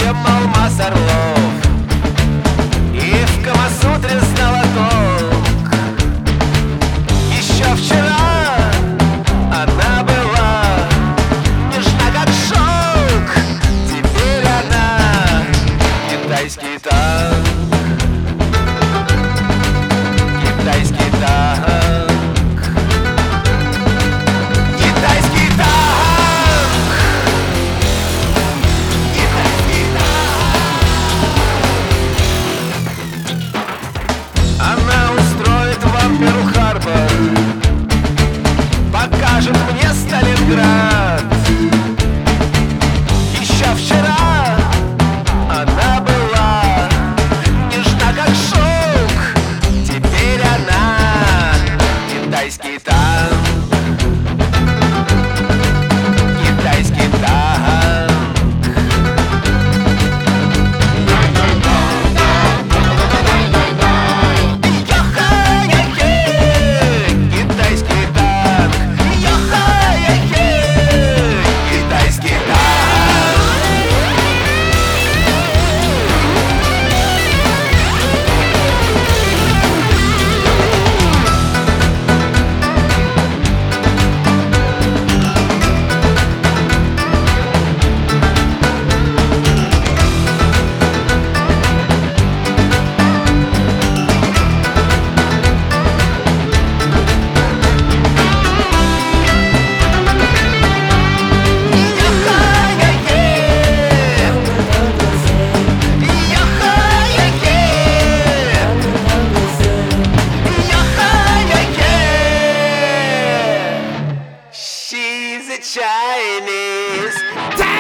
чем алмаз орлов, и в Камасутре знала толк. Еще вчера она была нежна, как шелк. Теперь она китайский танк. Китайский танк. Китайский танк. Китайский танк. Она устроит вам Перл-Харбор, покажет мне Сталинград. Еще вчера она была нежна, как шелк. Теперь она китайский танк. Китайский танк. Йо-хай-яй-яй, китайский танк. Йо-хай-яй-яй, китайский танк. She's a Chinese.